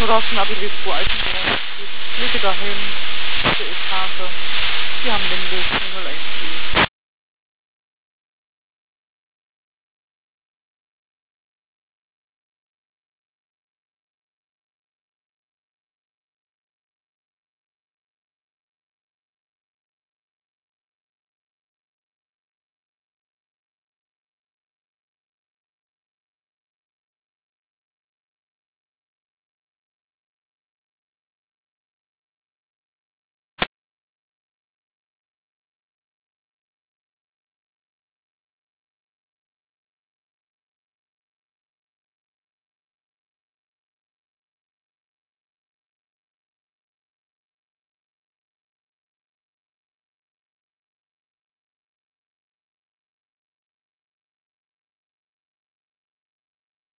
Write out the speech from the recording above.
Oder hast du ein Atelier 2 Eisenbahn? Fliege dahin, zur Etage. Die haben Mindest, 0,1.